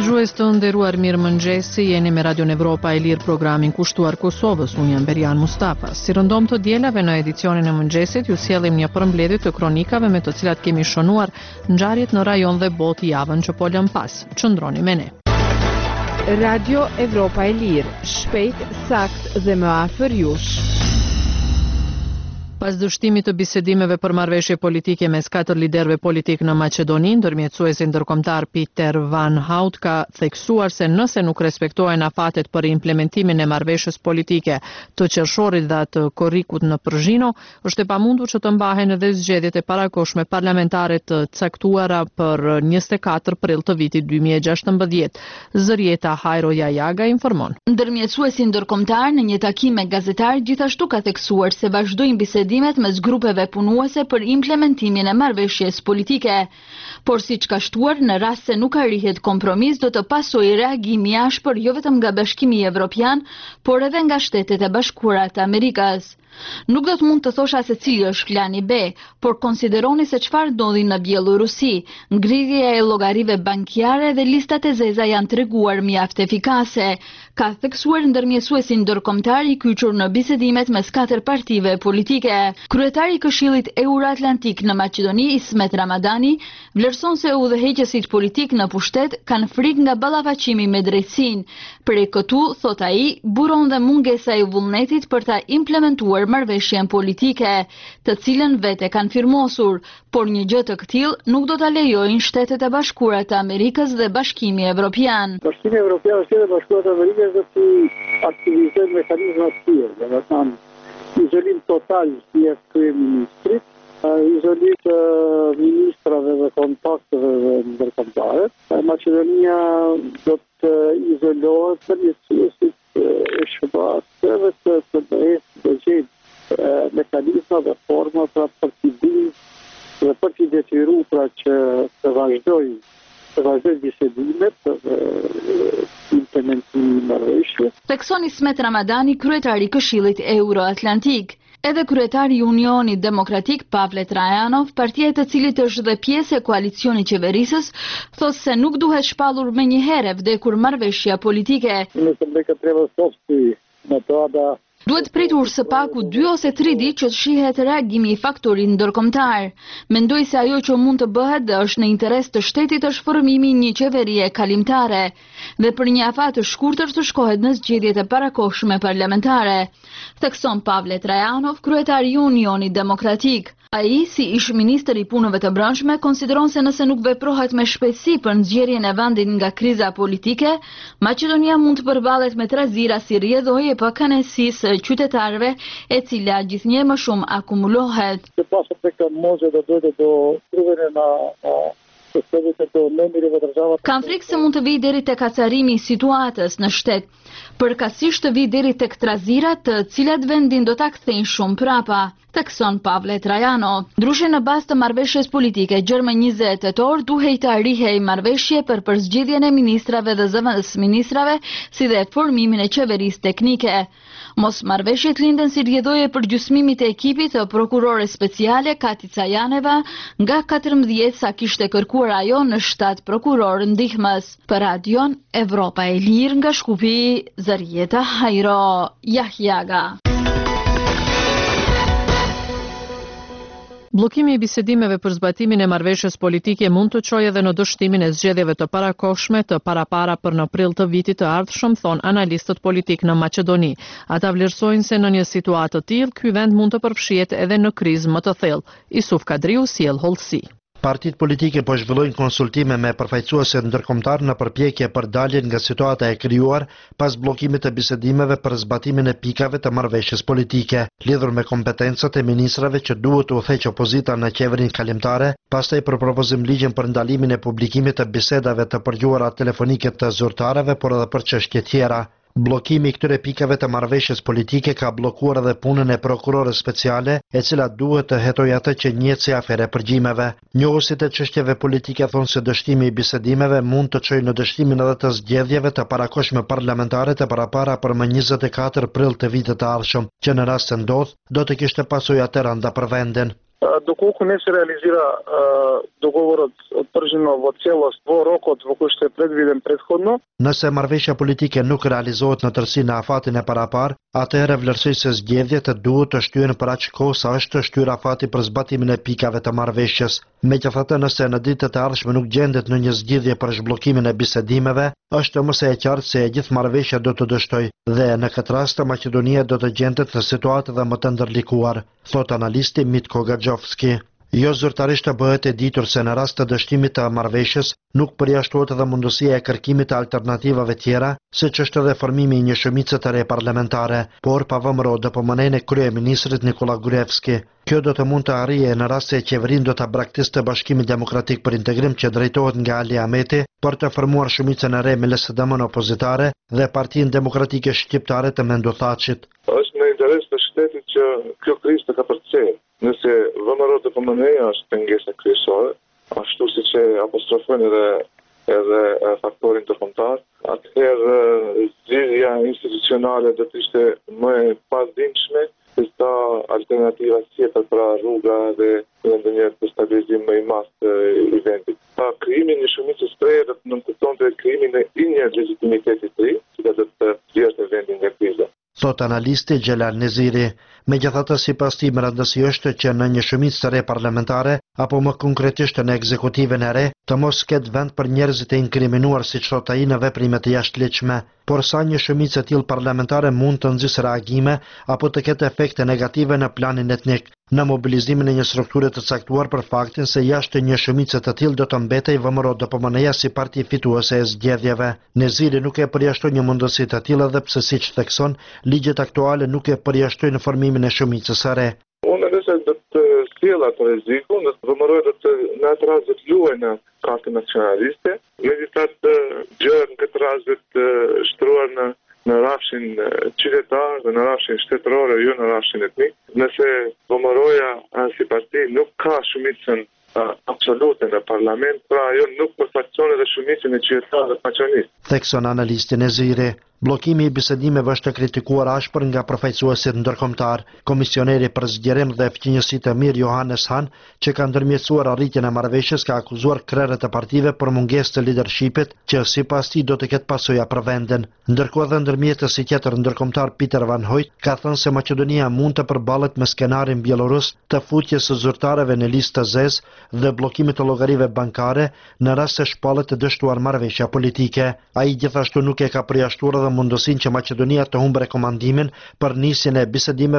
Dëgjues të nderuar, mirëmëngjesi, jeni me Radio Evropa e Lirë, programin kushtuar Kosovës. Unë jam Berian Mustafa. Si rëndom të dielave në edicionin e mëngjesit, ju sjellim një përmbledhje të kronikave me të cilat kemi shënuar ngjarjet në rajon dhe botë javën që po lëm pas. Qëndroni me ne. Radio Evropa e Lirë, shpejt, sakt dhe më afër jush. Pas dështimit të bisedimeve për marrëveshje politike mes 4 liderëve politik në Maqedoni, ndërmjetësuesi ndërkombëtar Peter Van Hout ka theksuar se nëse nuk respektohen afatet për implementimin e marrëveshjes politike të qershorit dhe të korrikut në Përzhino, është e pamundur që të mbahen edhe zgjedhjet e parakohshme parlamentare të caktuara për 24 prill të vitit 2016. Zërieta Hajro Jajaga informon. Ndërmjetësuesi ndërkombëtar në një takim me gazetar gjithashtu ka theksuar se vazhdojnë bisedimet mes grupeve punuese për implementimin e marrëveshjes politike. Por siç ka shtuar, në rast se nuk arrihet kompromis, do të pasojë reagim i ashpër jo vetëm nga Bashkimi Evropian, por edhe nga Shtetet e Bashkuara të Amerikës. Nuk do të mund të thosha se cili është plani B, por konsideroni se çfarë ndodhi në Bielorusi. Ngrirja e llogarive bankiare dhe listat e zeza janë treguar mjaft efikase, ka theksuar ndërmjetësuesi ndërkombëtar i kyçur në bisedimet mes 4 partive politike. Kryetari i Këshillit Euroatlantik në Maqedoni, Ismet Ramadani, vlerëson se udhëheqësit politik në pushtet kanë frikë nga ballafaqimi me drejtsinë. Për këtu, thot ai, buron dhe mungesa e vullnetit për ta implementuar marrëveshjen politike, të cilën vetë kanë firmosur, por një gjë të tillë nuk do ta lejojnë Shtetet e Bashkuara të Amerikës dhe Bashkimi Evropian. Bashkimi Evropian dhe Shtetet e Bashkuara të Amerikës do të aktivizojnë mekanizma të tjerë, domethënë izolim total si e kryeministrit, izolim të ministrave dhe kontakteve dhe ndërkombëtare. Maqedonia do të izolohet për njësësit e shëbatëve të bëhet mekanizma dhe forma për t'i dinë dhe për t'i detyru pra që të vazhdoj bisedimet dhe implementimi i marrëveshjes. Thekson Ismet Ramadani, kryetari i Këshillit Euroatlantik. Edhe kryetari i Unionit Demokratik Pavle Trajanov, partia e të cilit është dhe pjesë e koalicionit qeverisës, thos se nuk duhet shpallur menjëherë vdekur marrëveshja politike. Duhet pritur së paku 2 ose 3 ditë që të shihet reagimi i faktorit ndërkombëtar. Mendoj se ajo që mund të bëhet dhe është në interes të shtetit është formimi një qeverie kalimtare dhe për një afat të shkurtër të shkohet në zgjedhjet e parakohshme parlamentare. Thekson Pavle Trajanov, kryetari i Unionit Demokratik. Ai, si ish-ministër i punëve të brendshme, konsideron se nëse nuk veprohet me shpejtësi për nxjerrjen e vendit nga kriza politike, Maqedonia mund të përballet me trazira si rrjedhojë e pakanësisë së qytetarëve, e cila gjithnjë më shumë akumulohet. Kanë frikë se mund të vijë deri tek acarimi i situatës në shtet, përkatësisht të vijë deri tek trazirat, të cilat vendin do ta kthejnë shumë prapa, thekson Pavle Trajanov. Ndryshe në bazë të marrëveshjes politike, gjërmë 20 tetor duhej të arrihej marrëveshje për përzgjedhjen e ministrave dhe zëvendësministrave, si dhe formimin e qeverisë teknike. Mos marrëveshjet linden si rrjedhojë për gjysmimit e ekipit të prokurore speciale Katica Janeva nga 14 sa kishte kërkuar ajo në 7 prokuror ndihmës. Për Radion Evropa e Lirë nga Shkupi, Zërieta Hajro Jajaga. Bllokimi i bisedimeve për zbatimin e marrëveshjes politike mund të çojë edhe në dështimin e zgjedhjeve të parakohshme të parapara për në prill të vitit të ardhshëm, thon analistët politik në Maqedoni. Ata vlerësojnë se në një situatë të tillë, ky vend mund të përfshihet edhe në krizë më të thellë. Isuf Kadriu sjell hollësi. Partitë politike po zhvillojnë konsultime me përfaqësuesët ndërkombëtar në përpjekje për daljen nga situata e krijuar pas bllokimit të bisedimeve për zbatimin e pikave të marrëveshjes politike, lidhur me kompetencat e ministrave që duhet të udhëheqë opozita në qeverinë kalimtare, pastaj për propozim ligjin për ndalimin e publikimit të bisedave të përgjuara telefonike të zyrtarëve, por edhe për çështje tjera. Bllokimi i këtyre pikave të marrëveshjes politike ka bllokuar edhe punën e prokurorës speciale, e cila duhet të hetojë atë që njihet si afere përgjimeve. Njohësit e çështjeve politike thonë se dështimi i bisedimeve mund të çojë në dështimin edhe të zgjedhjeve të parakohshme parlamentare të parapara për më 24 prill të vitit të ardhshëm, që në rast se ndodh, do të kishte pasojë të rënda për vendin. Доколку не се реализира договорот одржано во целост во рокот во кој што е предвиден предходно. Nëse marrëveshja politike nuk realizohet në tërësi në afatin e parapar, atëherë vlerësoj se zgjedhjet duhet të shtyhen për aq kohë sa është shtyr afati për zbatimin e pikave të marrëveshjes. Megjithatë, nëse në ditët e ardhshme nuk gjendet në një zgjidhje për zhbllokimin e bisedimeve, është më së qartë se e gjithë marrëveshja do të dështojë dhe në këtë rast Maqedonia do të gjendet në situatë dhe më të ndërlikuar, thot analisti Mitko Gaxhovski. Jo zyrtarisht të bëhet e ditur se në rast të dështimit të marrëveshjes nuk përjashtohet edhe mundësia e kërkimit të alternativave tjera, siç është edhe formimi i një shumice të re parlamentare, por pavëmëro DPM-n e kryeministrit Nikola Gruevski. Kjo do të mund të arrijë në rast se qeverinë do ta braktisë të Bashkimit Demokratik për Integrim që drejtohet nga Ali Ahmeti për të formuar shumicën e re me LSDM-n opozitare dhe Partinë Demokratike Shqiptare të Mendothaçit. Është në interes të shtetit që kjo krizë të kapërcejë. Nëse VMRO DPM-n është pengesa kryesore, ashtu siç e apostrofojnë edhe faktorin ndërkombëtar, atëherë zgjidhja institucionale do të ishte më e pavdimshme se sa alternativa tjetër për rruga dhe ndonjëherë për stabilizim më i madh të vendit. Krijimi i një shumicës së re do të nënkuptonte krijimin e një legitimiteti të ri, që do të zgjidhte vendin nga kriza. Thot analisti Xhelal Neziri. Megjithatë, sipas tij rëndësi është që në një shumicë të re parlamentare apo më konkretisht në ekzekutiven e re të mos ketë vend për njerëzit e inkriminuar siç thot ai në veprime të jashtëligjshme, por sa një shumicë e tillë parlamentare mund të nxjisë reagime apo të ketë efekte negative në planin etnik, në mobilizimin e një strukture të caktuar për faktin se jashtë një shumice të tillë do të mbetej VMRO DPM-n si parti fituese e zgjedhjeve. Neziri nuk e përjashton një mundësi të tillë edhe pse siç thekson, ligjet aktuale nuk e përjashtojnë formimin e shumicës së re. Unë nëse do të sjell atë rreziku, në VMRO do të në atë rast do të luajë në kartën nacionaliste, megjithatë gjë në këtë rast do të shtruar në rafshin qytetar dhe në rafshin shtetëror, jo në rafshin etnik. Nëse VMRO-ja si parti nuk ka shumicën absolute në parlament, pra ajo nuk përfaqëson edhe shumicën e qytetarëve dhe paqanistë. Thekson analisti Neziri. Bllokimi i bisedimeve është kritikuar ashpër nga përfaqësuesit ndërkombëtar. Komisioneri për zgjerim dhe fqinjësi të mirë Johannes Han, që ka ndërmjetësuar arritjen e marrëveshjes, ka akuzuar krerët e partive për mungesë të lidershipit, që sipas tij do të ketë pasoja për vendin. Ndërkohë edhe ndërmjetësi tjetër ndërkombëtar Peter Van Hooijt ka thënë se Maqedonia mund të përballet me skenarin bielorus të futjes së zyrtarëve në listë të zezë dhe bllokimit të llogarive bankare në rast se shpallet të dështuar marrëveshja politike. Ai gjithashtu nuk e ka përjashtuar mundësinë që Maqedonia të humbë rekomandimin për nisjen e bisedimeve